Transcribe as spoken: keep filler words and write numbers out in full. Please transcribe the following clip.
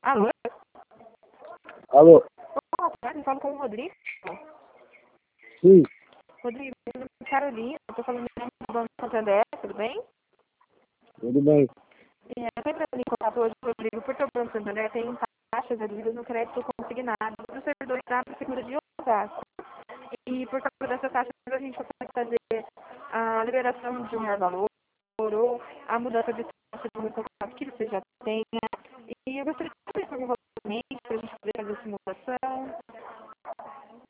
Alô? Alô? Boa tarde, falo com o Rodrigo. Sim, Rodrigo, meu nome é Carolina, eu tô falando do Banco Santander, tudo bem? tudo bem. É, eu tô entrando em contato hoje, Rodrigo, porque o Banco Santander tem taxas reduzidas no crédito consignado para os servidores da Prefeitura de Osasco. E por causa dessa taxa, a gente consegue fazer a liberação de um maior valor ou a mudança de taxa de um contrato que você já tenha. E eu gostaria de saber sobre o regulamento para a gente poder fazer a simulação.